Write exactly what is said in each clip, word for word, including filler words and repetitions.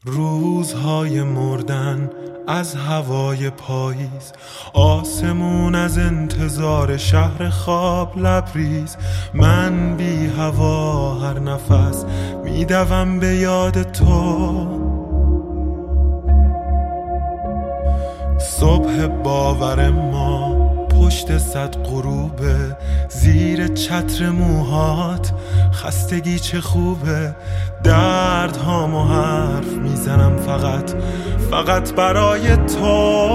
روزهای مردن از هوای پاییز، آسمون از انتظار شهر خواب لبریز. من بی هوا هر نفس میدوم به یاد تو. صبح باور ما پشت صد غروبه، زیر چتر موهات خستگی چه خوبه. درد هامو حرف میزنم فقط فقط برای تو.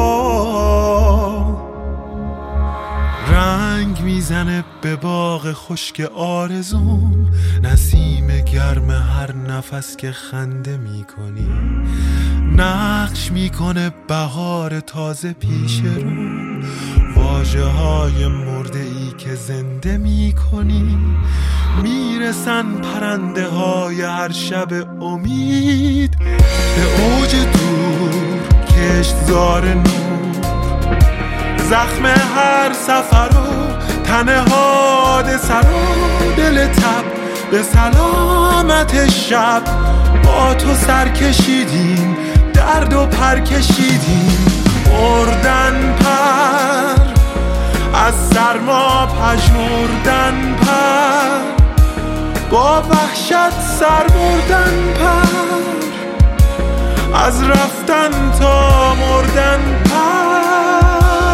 رنگ میزنه به باغ خشک آرزوم، نسیم گرم هر نفس که خنده میکنی. نقش میکنه بهار تازه پیش رو، واژه های مرده ای که زنده میکنی. میرسن پرنده های هر شب امید به اوج دور کشتزار نور. زخم هر سفر و تن حادثه رو، دل تب به سلامت شب. با تو سر کشیدیم، درد و پر کشیدیم. مردن پر از سرما پژمردن پر، با وحشت سر بردن پر. از رفتن تا مردن پر.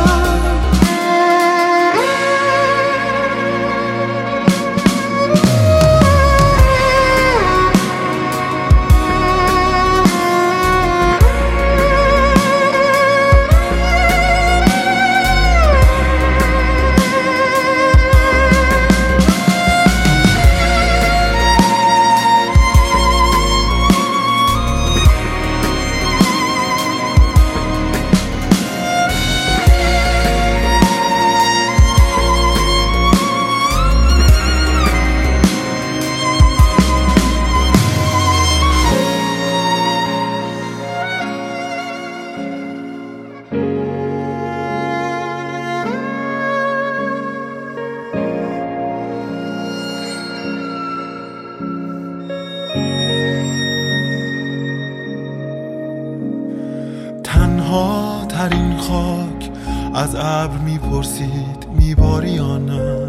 تنها ترین خاک از ابر میپرسید میباری یا نه.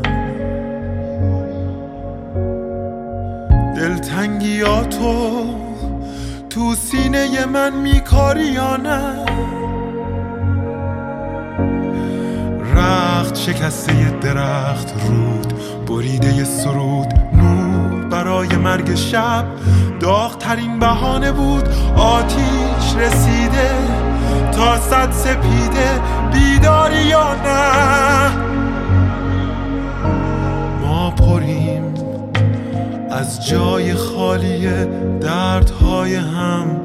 دلتنگی یا تو تو سینه من میکاری یا نه. رخت شکسته درخت رود، بریده سرود نور برای مرگ شب. داغ ترین بهانه بود، آتیش رسیده تا صد سپیده. بیداری یا نه. ما پریم از جای خالی دردهای هم.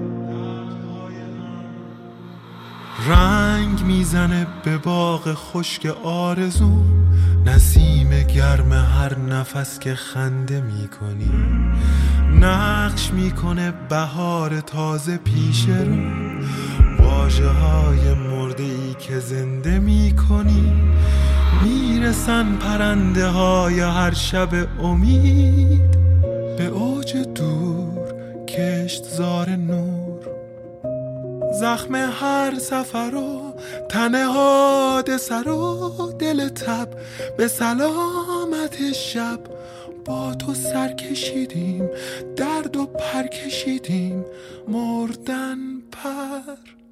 رنگ میزنه به باغ خشک آرزوم، نسیم گرم هر نفس که خنده میکنی. نقش میکنه بهار تازه پیش رو، واژه های مرده ای که زنده میکنی. میرسن پرنده های هر شب امید به اوج دور کشتزار نور. زخم هر سفر و تن حادثه رو، دل تب به سلامت شب. با تو سر کشیدیم، درد و پر کشیدیم. مردن پر